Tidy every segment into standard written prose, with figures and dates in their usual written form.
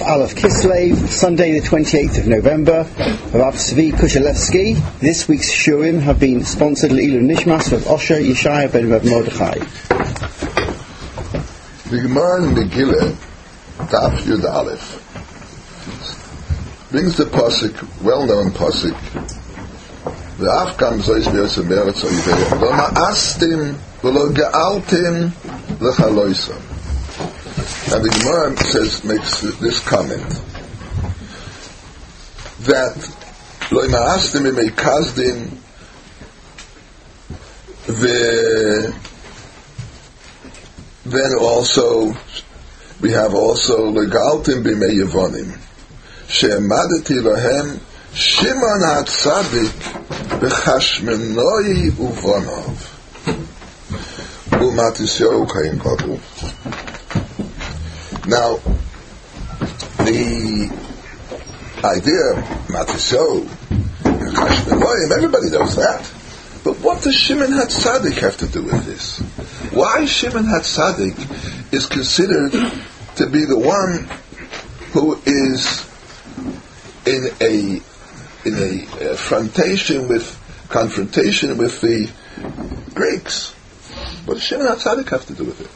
Aleph Kislev, Sunday the 28th of November, Rav Tzvi Kushelevsky. This week's Shurim have been sponsored Le'ilu Nishmas of Osher Yeshaya ben Rav Mordechai. The Gemara in Megillah, Daf Yud Aleph, brings the pasuk, well-known pasuk, V'afkam zois be'osem be'eretz oivei, Lo ma'astim v'lo ge'altim l'chaloisam. And the Gemara makes this comment, that Lo ma'astim imei kazdin then also we have also legaltim b'mei yevonim she'emadeti lahem Shimon HaTzadik b'chashmenoi uvonov u'matisyo kain kadu. Now the idea Matisyo and Chashmenoi, everybody knows that. But what does Shimon HaTzadik have to do with this? Why Shimon HaTzadik is considered to be the one who is in a confrontation with the Greeks? What does Shimon HaTzadik have to do with it?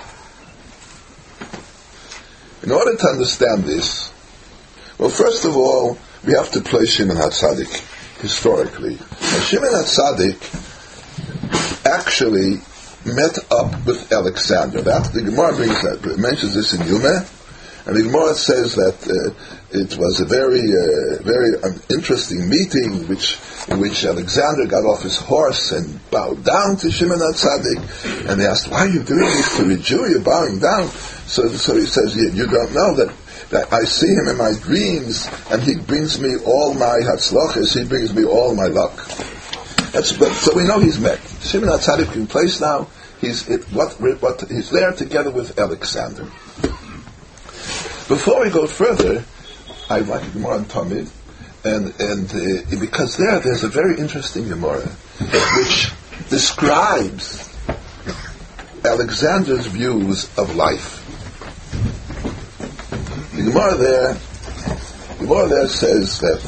In order to understand this, well, first of all, we have to place Shimon HaTzadik historically. And Shimon HaTzadik actually met up with Alexander. That the Gemara mentions this in Yuma, and the Gemara says that it was a very interesting meeting in which Alexander got off his horse and bowed down to Shimon HaTzadik, and they asked, "Why are you doing this to a Jew? You're bowing down." So he says, "You don't know that I see him in my dreams, and he brings me all my hatzlachas, he brings me all my luck." So we know he's met. Shimon HaTzadik in place now. He's there together with Alexander. Before we go further, I'd like to Gemara on Tamid, and because there's a very interesting Gemara which describes Alexander's views of life. The Gemara there says that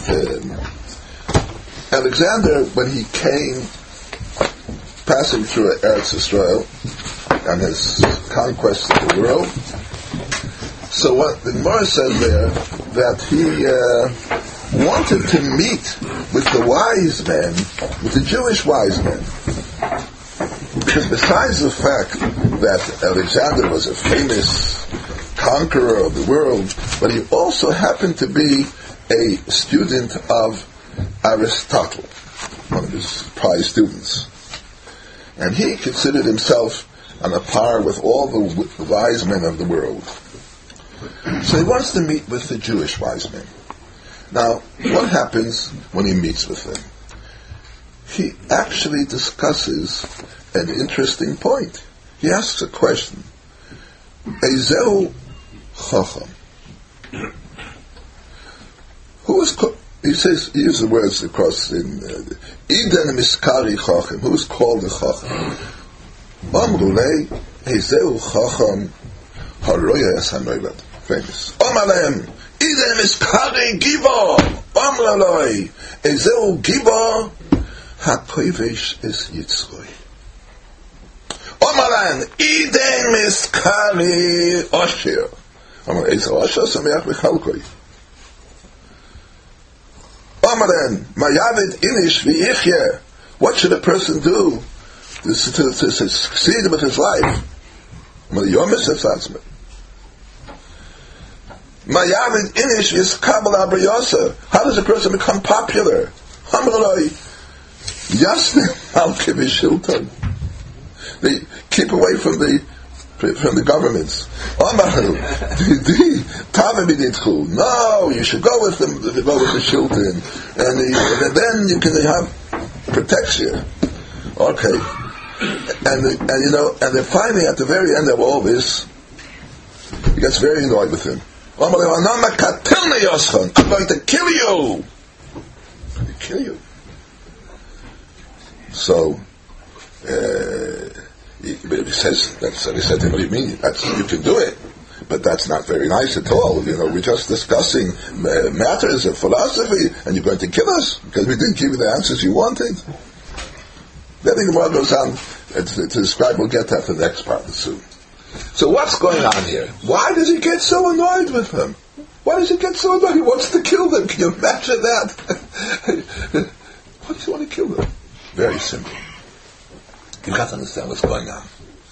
Alexander, when he came passing through Eretz Yisrael and his conquest of the world, so what the Gemara says there, that he wanted to meet with the wise men, with the Jewish wise men. Because besides the fact that Alexander was a famous conqueror of the world, but he also happened to be a student of Aristotle, one of his prize students. And he considered himself on a par with all the wise men of the world. So he wants to meet with the Jewish wise men. Now, what happens when he meets with them? He actually discusses an interesting point. He asks a question. Ezeu Chacham. He says, he uses the words across in Iden Miskari Chacham. Who is called a Chacham? Amrulei Ezeu Chacham Haroya Esanoilad. Famous. Omalem Iden Miskari Gibor. Amrulei Ezeu Gibor HaKoivesh Es Yitzroi. Omalan Iden Miskari Osher. Omalan Ezeu Osher Sameach B'Chalkoi. Omalan Mayavid Inish V'Yichye. What should a person do to succeed with his life? Yomis Esatzmet. Mayavid Inish V'Yiskabel Abriyasa. How does a person become popular? Omalai Yasnim Alke V'Shilton. They keep away from the governments. No, you should go with them. Go with the Shilton, and then you can have protection. Okay, and they're finally at the very end of all this, he gets very annoyed with him. I'm going to kill you. I'm going to kill you. So. He says, what do you mean? You can do it. But that's not very nice at all. We're just discussing matters of philosophy, and you're going to kill us because we didn't give you the answers you wanted. Then the Gemara goes on to describe, we'll get to that for the next part soon. So what's going on here? Why does he get so annoyed with them? Why does he get so annoyed? He wants to kill them. Can you imagine that? Why does he want to kill them? Very simple. You've got to understand what's going on.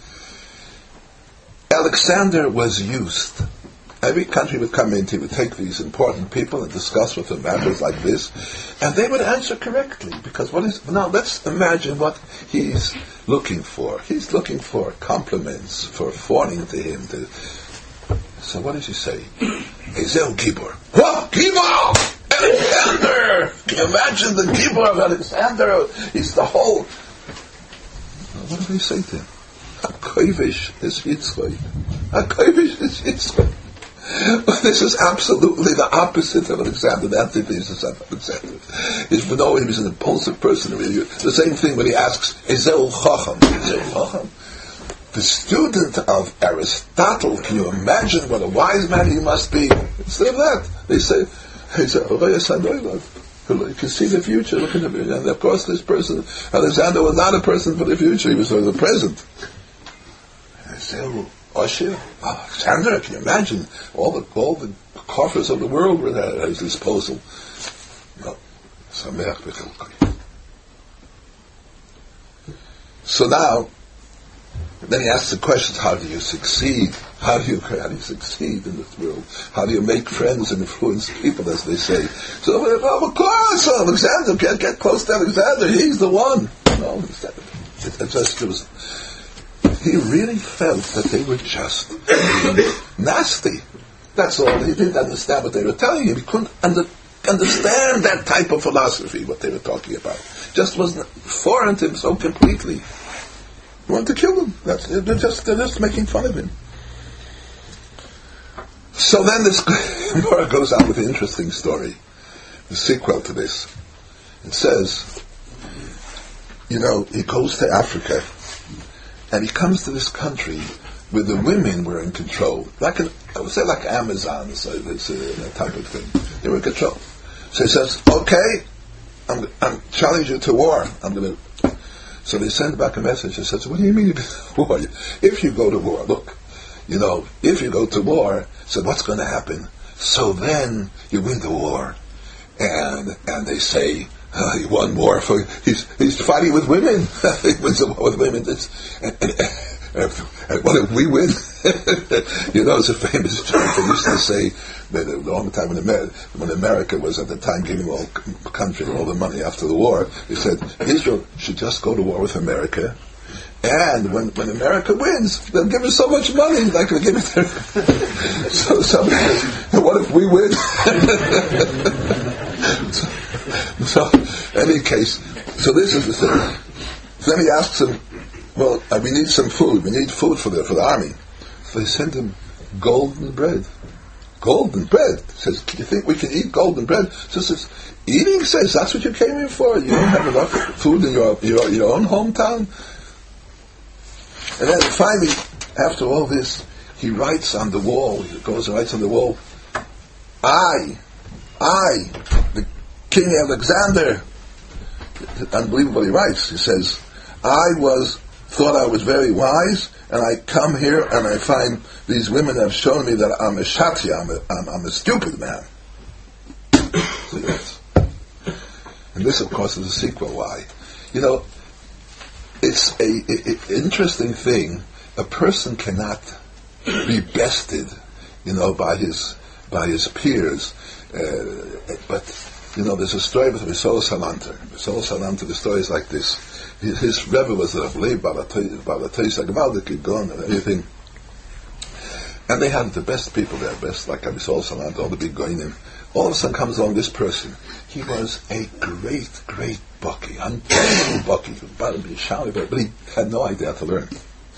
Alexander was used. Every country would come in, he would take these important people and discuss with them matters like this, and they would answer correctly, because now let's imagine what he's looking for. He's looking for compliments, for fawning to him. So what does he say? Ezel Gibor. What? Gibor! Alexander! Can you imagine the Gibor of Alexander? He's the whole... What do they say to him? HaKovish is Yitzchak. HaKovish is Yitzchak. This is absolutely the opposite of Alexander. The antithesis of Alexander. He was an impulsive person. The same thing when he asks, Ezel Chacham. Ezel Chacham. The student of Aristotle, can you imagine what a wise man he must be? Instead of that, they say, you can see the future, look at the future. And of course this person, Alexander, was not a person for the future, he was for the present. Alexander, can you imagine all the coffers of the world were at his disposal? No. So now, then he asks the question, how do you succeed? How do you succeed in this world? How do you make friends and influence people, as they say? So, of course, Alexander, get close to Alexander, he's the one. No, he really felt that they were just nasty. That's all. He didn't understand what they were telling him. He couldn't understand that type of philosophy, what they were talking about. Just wasn't foreign to him so completely. He wanted to kill them. They're just making fun of him. So then this Gemara goes on with an interesting story, the sequel to this. It says, he goes to Africa, and he comes to this country where the women were in control. I would say like Amazon, so it's a type of thing. They were in control. So he says, okay, I'm challenging you to war. So they send back a message that says, what do you mean you go to war? If you go to war, look, if you go to war, so what's going to happen? So then you win the war. And they say, he won war he's fighting with women. He wins the war with women. And what if we win? It's a famous joke. They used to say that a long time when America was at the time giving all countries all the money after the war, they said Israel should just go to war with America, and when America wins, they'll give us so much money, like we'll give it to So somebody says, what if we win? So, in any case, so this is the thing. So then he asks him, well, we need some food. We need food for the army. So they send him golden bread. Golden bread. He says, do you think we can eat golden bread? So he says, eating? Says, that's what you came here for? You don't have enough food in your own hometown? And then finally, after all this, he writes on the wall, he goes and writes on the wall, I, the King Alexander, unbelievable he writes, he says, thought I was very wise, and I come here and I find these women have shown me that I'm a shatya, I'm a stupid man. And this, of course, is a sequel. Why? It's a interesting thing. A person cannot be bested, by his peers. But there's a story with Risol Salanter. Risol Salanter, the story is like this. His Rebbe was a Leib Balatesa Gvaldik, gone and everything. And they had the best people there, like Risol Salanter, all the big goyim. All of a sudden comes along this person. He was a great, great Bucky, unbelievable Bucky, but he had no idea how to learn.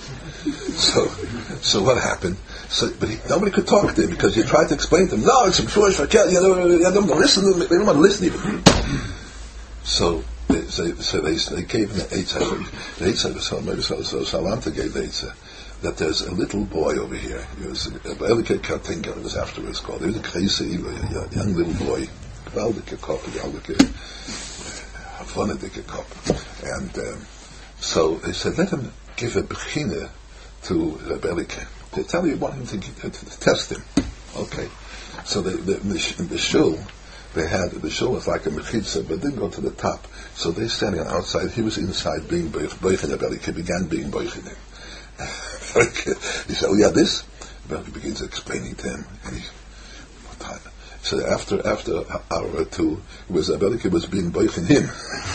So what happened? Nobody could talk to him because he tried to explain to him. No, it's some foolish for cat. They don't want to listen. They don't want to listen even. So they gave him the Eitzah. The Eitzah was maybe so Salanta gave the Eitzah. that there's a little boy over here. He was Elike Kartinga, it was afterwards called. He was a crazy, a young little boy. Geweldige kop, geweldige kop. And so they said, let him give a bechina to Elike. They tell you want him to test him. Okay. So in the shul, the shul was like a mechitza, but didn't go to the top. So they're standing outside. He was inside being boichin. He began being boichin. He said, "Oh yeah, this." He begins explaining to him. And what time? So after an hour or two, Abelike was being boichin him.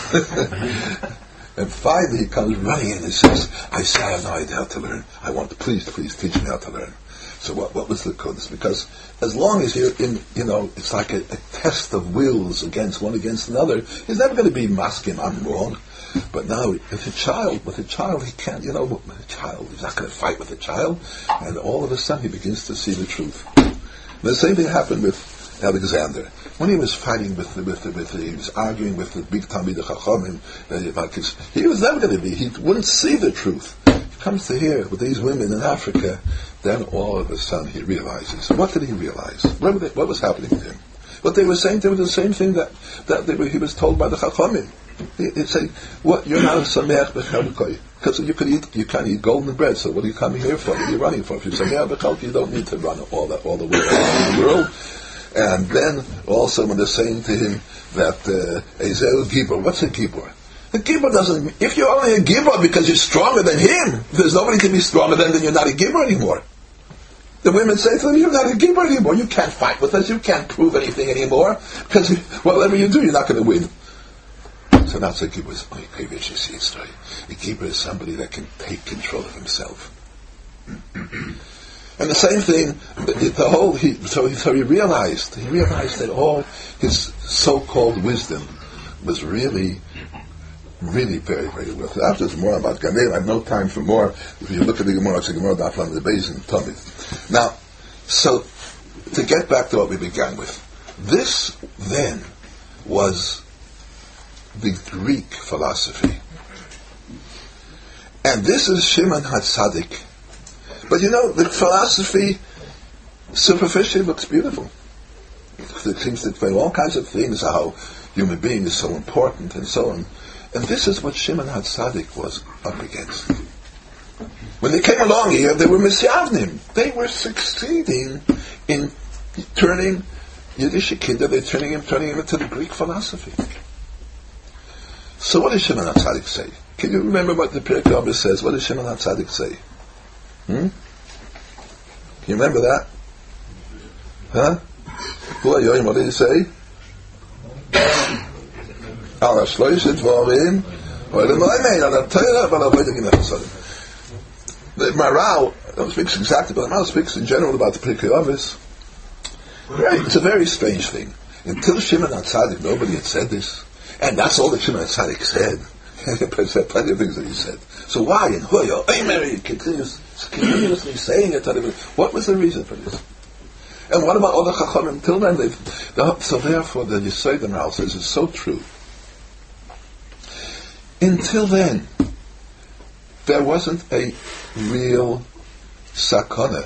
And finally, he comes running in and says, "I say I have no idea how to learn. I want to please teach me how to learn." So what was the kodesh? Because as long as you're in, it's like a test of wills one against another. He's never going to be masking, I'm wrong. But now, with a child, he can't, he's not going to fight with a child. And all of a sudden, he begins to see the truth. And the same thing happened with Alexander. When he was fighting he was arguing with the big Talmid Chachamim, he was never going to be, he wouldn't see the truth. He comes to here with these women in Africa, then all of a sudden he realizes. What did he realize? What was happening to him? What they were saying to him was the same thing that he was told by the Chachamim. He'd say, "What, you're not a sameach b'chalkoi, because you can't eat golden bread. So what are you coming here for? What are you running for? If you're sameach b'chalkoi, you don't need to run all the way around the world." And then also when they're saying to him that Ezel Gibor, what's a Gibor? A Gibor doesn't. If you're only a Gibor because you're stronger than him, if there's nobody to be stronger than, then you're not a Gibor anymore. The women say to him, "You're not a Gibor anymore. You can't fight with us. You can't prove anything anymore because whatever you do, you're not going to win." So that's a Gibor. A Gibor is somebody that can take control of himself. And the same thing, so he realized that all his so-called wisdom was really, really very, very worth it. After this more about Gan Eden, I have no time for more. If you look at the Gemara, it's a Gemara Daf Lamed Beis and Tamid. Now, so to get back to what we began with, this then was the Greek philosophy. And this is Shimon HaTzadik. But the philosophy superficially looks beautiful. It seems to explain all kinds of things, how human being is so important and so on. And this is what Shimon HaTzadik was up against. When they came along here, they were misyavnim. They were succeeding in turning Yiddish Kinder, they're turning him into the Greek philosophy. So what does Shimon HaTzadik say? Can you remember what the Pirkei Avos says? What does Shimon HaTzadik say? Can you remember that? Huh? What did he say? Al Shloishe Dvarim, the Maral, don't speak exactly, but the Maral speaks in general about the Pirkei Avos. It's a very strange thing. Until Shimon HaTzadik, nobody had said this. And that's all that Shimon HaTzadik said. He said plenty of things that he said. So why in Hoyo, Mary continuously saying it? What was the reason for this? And what about all the Chachamim? Until then, so therefore the Yesod Maral says it's so true. Until then, there wasn't a real sakana.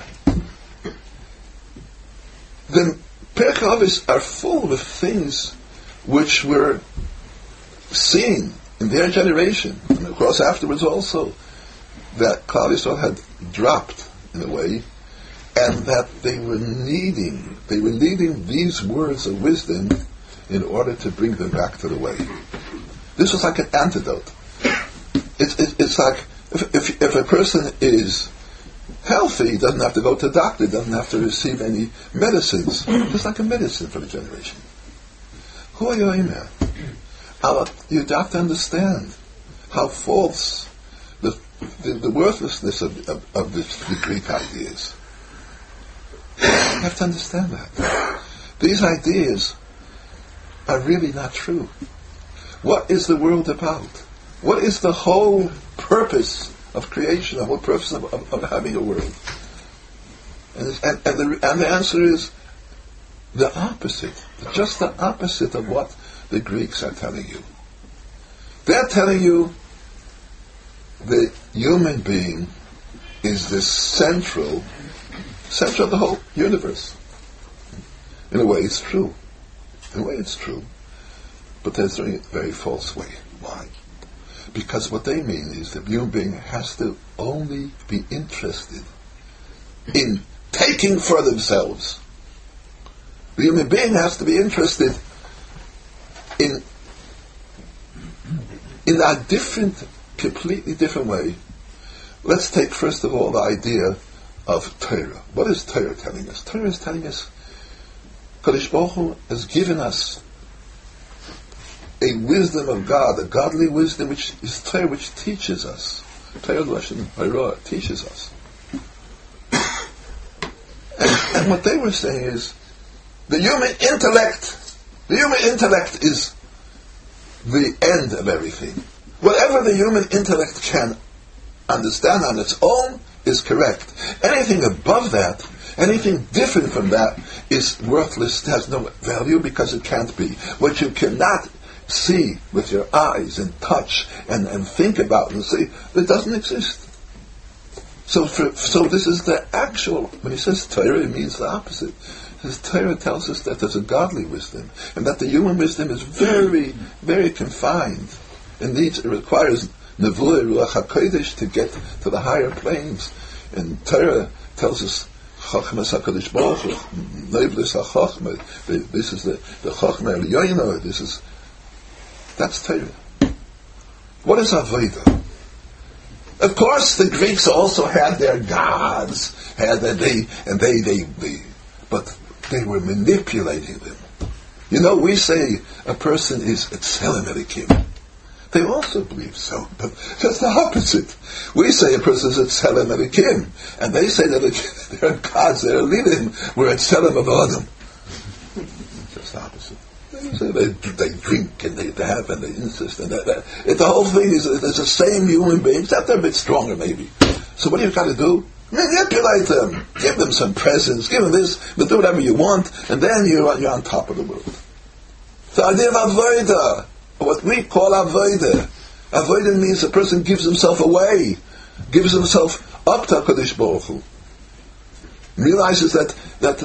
The Pirkei Avos are full of things which were seen in their generation, and of course afterwards also, that Klal Yisrael had dropped in a way, and that they were needing these words of wisdom in order to bring them back to the way. This was like an antidote. It's like if a person is healthy, he doesn't have to go to a doctor, doesn't have to receive any medicines. It's like a medicine for the generation. Who are you, Amen? You have to understand how false the worthlessness of the Greek ideas. You have to understand that. These ideas are really not true. What is the world about? What is the whole purpose of creation, the whole purpose of having a world? And the answer is the opposite. Just the opposite of what the Greeks are telling you. They're telling you the human being is the central of the whole universe. In a way, it's true. But they're doing it in a very false way. Why? Because what they mean is that the human being has to only be interested in taking for themselves. The human being has to be interested in a completely different way. Let's take first of all the idea of Torah. What is Torah telling us? Torah is telling us Kadosh Baruch Hu has given us a wisdom of God, a godly wisdom which is Torah, which teaches us. Torah Lashon Hara teaches us. And what they were saying is the human intellect is the end of everything. Whatever the human intellect can understand on its own is correct. Anything above that, anything different from that, is worthless, has no value because it can't be. What you cannot see with your eyes and touch and think about and see, it doesn't exist. So this is the actual, when he says Torah, it means the opposite. His Torah tells us that there's a godly wisdom, and that the human wisdom is very, very confined. It requires Nevuah Ruach HaKodesh to get to the higher planes. And Torah tells us Chachmas HaKadosh Baruch Hu, Neivlis HaChachma. This is the Chachma Elyono. That's Torah. What is Avodah? Of course, the Greeks also had their gods, but they were manipulating them. We say a person is Tzelem Elikim. They also believe so, but just the opposite. We say a person is Tzelem Elikim, and they say that their gods, their Elilim, were Tzelem of Adam. Just the opposite. They drink and they have and they insist and that. The whole thing is it's the same human beings, except they're a bit stronger maybe. So what do you got to do? Manipulate them, give them some presents, give them this, but do whatever you want, and then you're on top of the world. The idea of Avodah, what we call Avodah. Avodah means a person gives himself away, gives himself up to HaKadosh Baruch Hu. Realizes that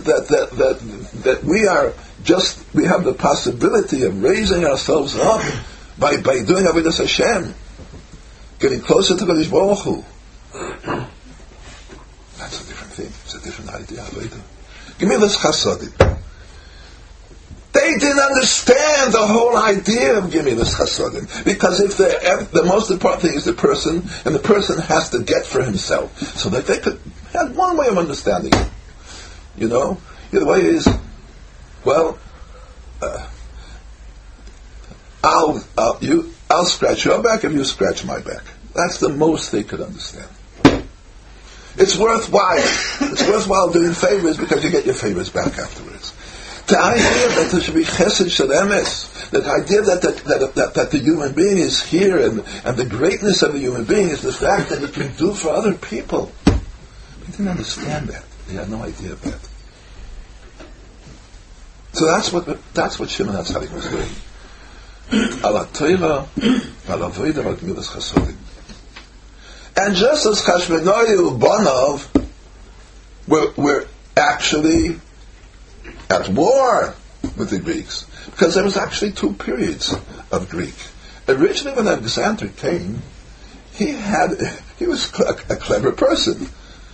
we have the possibility of raising ourselves up by doing Avodas Hashem, getting closer to HaKadosh Baruch Hu. That's a different thing. It's a different idea. Avodah. Give me this Chasadim. They didn't understand the whole idea of Gemilas Chasadim, because if the most important thing is the person, and the person has to get for himself, so that they could have one way of understanding it. The other way is, I'll scratch your back if you scratch my back. That's the most they could understand. It's worthwhile. It's worthwhile doing favors because you get your favors back afterwards. The idea that there should be chesed shel emes, the idea that the human being is here and the greatness of the human being is the fact that it can do for other people. They didn't understand that. They had no idea of that. So that's what Shimon HaTzadik was doing. Ala Torah, ala Avodah, ala Gemilas Chasadim. And just as Chashmonayu Banov were actually at war with the Greeks, because there was actually two periods of Greek. Originally, when Alexander came, he was a clever person.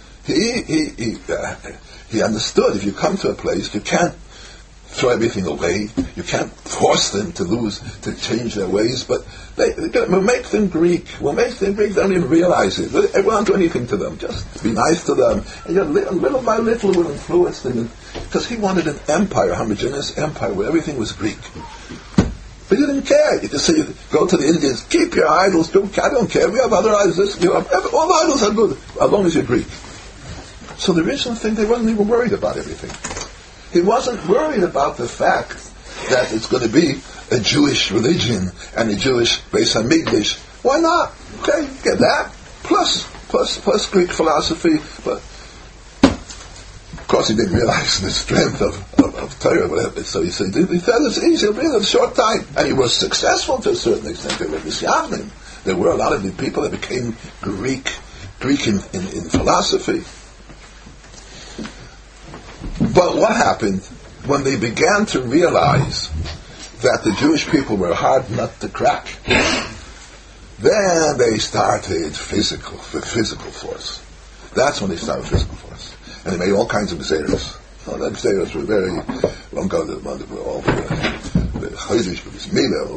He understood if you come to a place, you can't throw everything away. You can't force them to change their ways, but we'll make them Greek. We'll make them Greek. They don't even realize it. We won't do anything to them. Just be nice to them. And little by little we'll influence them. Because he wanted an empire, a homogeneous empire, where everything was Greek. But he didn't care. You just say, go to the Indians, keep your idols. I don't care. We have other idols. All the idols are good, as long as you're Greek. So the original thing, they wasn't even worried about everything. He wasn't worried about the fact that it's going to be a Jewish religion and a Jewish Beis Hamikdash. Why not? Okay, get that. Plus Greek philosophy. But of course, he didn't realize the strength of Torah. Whatever. So he said, he thought it's easy. It'll be in a short time. And he was successful to a certain extent. There were a lot of the people that became Greek Greek in philosophy. But what happened when they began to realize that the Jewish people were a hard nut to crack? Then they started physical force. That's when they started physical force. And they made all kinds of gzeros. The gzeros were very, one go to all the Chodesh, but it's Mila,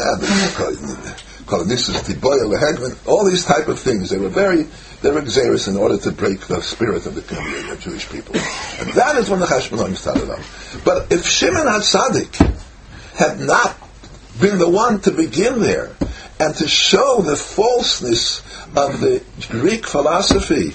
all these type of things. They were gzeros in order to break the spirit of the community of Jewish people. And that is when the Chashmonaim started out. But if Shimon HaTzadik had not been the one to begin there and to show the falseness of the Greek philosophy,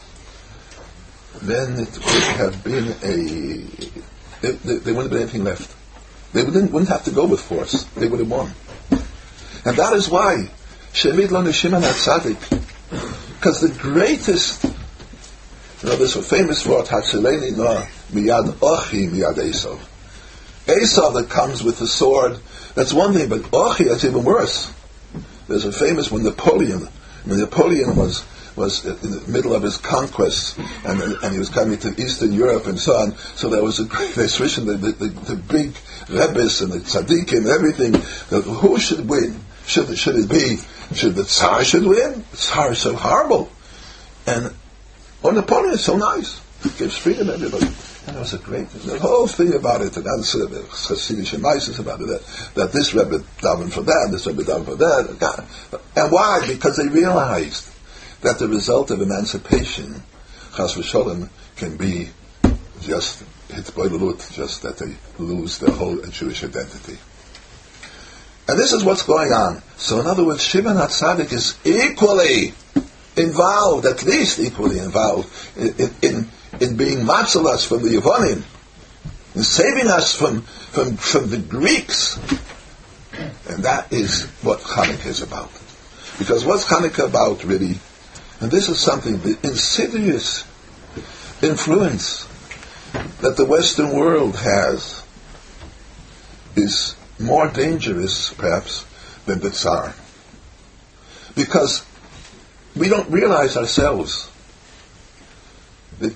then it would have been there wouldn't have been anything left. They wouldn't have to go with force. They would have won. And that is why Shevid Lo Shimon HaTzadik, because the greatest, there's a famous word, Hatzileni No Miyad Ochi Miyad Esav. Esav that comes with the sword, that's one thing, but Ochi, that's even worse. There's a famous when Napoleon was in the middle of his conquests, and he was coming to Eastern Europe and so on. So there was a great switching the big Rebbes and the Tzaddikim and everything. Who should win? Should the Tsar should win? The Tsar is so horrible, and Napoleon is so nice. He gives freedom to everybody. And it was the whole thing about it, and that's the Hasidic Shemaisis about it, that this Rebbe davened for that, this Rebbe davened for that. And why? Because they realized that the result of emancipation, Chas v'Sholem, can be just hitboilut, just that they lose their whole Jewish identity. And this is what's going on. So in other words, Shimon HaTzadik is equally involved, at least equally involved, in being matzalas from the Yevonim, in saving us from the Greeks. And that is what Hanukkah is about. Because what's Hanukkah about, really? And this is something, the insidious influence that the Western world has is more dangerous, perhaps, than the Tsar. Because we don't realize ourselves that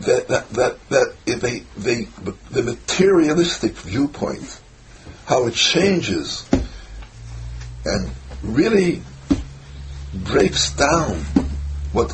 the materialistic viewpoint, how it changes and really breaks down what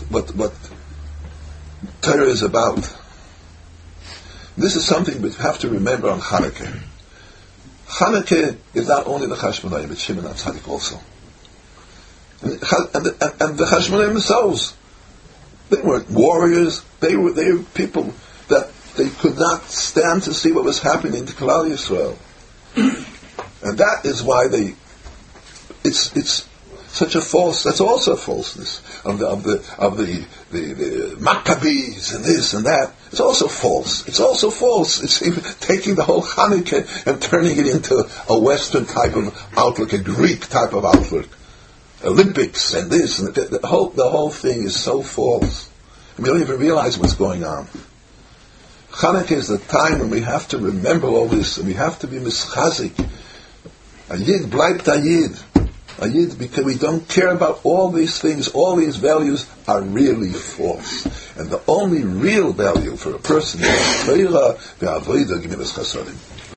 Torah is about. This is something we have to remember on Hanukkah. Hanukkah is not only the Chashmonaim, but Shimon HaTzadik also. And the Chashmonaim themselves, they weren't warriors. They were people that they could not stand to see what was happening to Klal Yisrael, and that is why it's such a false. That's also a falseness of the Maccabees and this and that. It's also false. It's also false. It's even taking the whole Hanukkah and turning it into a Western type of outlook, a Greek type of outlook. Olympics and this and the whole thing is so false. We don't even realize what's going on. Hanukkah is the time when we have to remember all this, and we have to be mischazik. A yid bleibt a yid. A yid, because we don't care about all these things. All these values are really false, and the only real value for a person is Torah, the Avodah, Gemilas Chasadim.